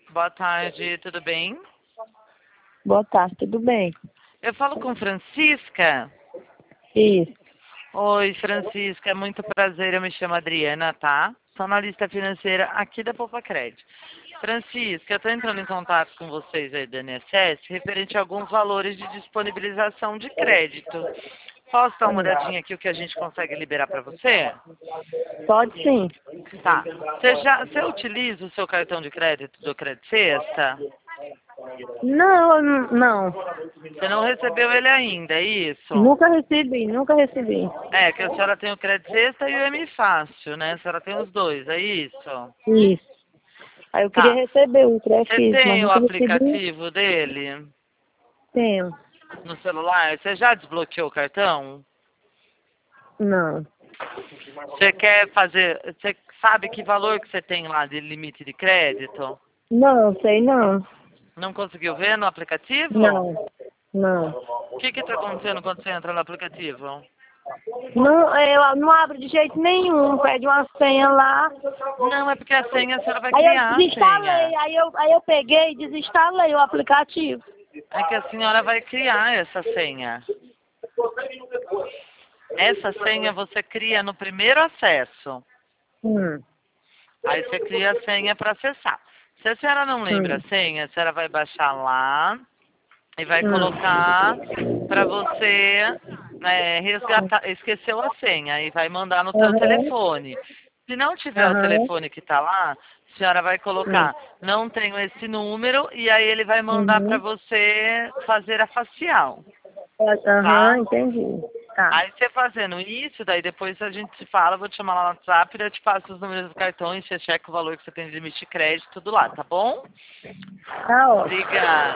Boa tarde, tudo bem? Boa tarde, tudo bem? Eu falo com Francisca. Isso. Oi, Francisca, é muito prazer. Eu me chamo Adriana, tá? Sou analista financeira aqui da Poupa-Cred. Francisca, eu estou entrando em contato com vocês aí do INSS referente a alguns valores de disponibilização de crédito. Posso dar uma olhadinha aqui o que a gente consegue liberar para você? Pode sim. Tá. Você utiliza o seu cartão de crédito do Credit Sexta? Não, não. Você não recebeu ele ainda, é isso? Nunca recebi, nunca recebi. É, que a senhora tem o Credit Sexta e o M Fácil, né? A senhora tem os dois, é isso? Isso. Aí eu queria Tá. receber o Você físico, mas tem o nunca recebi. aplicativo dele Tenho. no celular? Você já desbloqueou o cartão? Não. Você quer fazer... Você sabe que valor que você tem lá de limite de crédito? Não, sei não. Não conseguiu ver no aplicativo? Não. Não. O que está acontecendo quando você entra no aplicativo? Não, eu não abro de jeito nenhum, pede uma senha lá. Não, é porque a senha a senhora vai Aí eu criar a desinstalei, senha. aí eu peguei e desinstalei o aplicativo. É que a senhora vai criar essa senha. Essa senha você cria no primeiro acesso. Hum. Aí você cria a senha para acessar. Se a senhora não lembra a senha, a senhora vai baixar lá e vai colocar para você resgatar, esqueceu a senha e vai mandar no teu Aham. telefone. Se não tiver o Aham. telefone que está lá, a senhora vai colocar, não tenho esse número, e aí ele vai mandar para Uhum. você fazer a facial, Aham, tá? entendi. Tá. Aí você fazendo isso, daí depois a gente se fala, vou te chamar lá no WhatsApp, eu te passo os números do cartão e você checa o valor que você tem de limite de crédito, tudo lá, tá bom? Tá ótimo. Obrigada.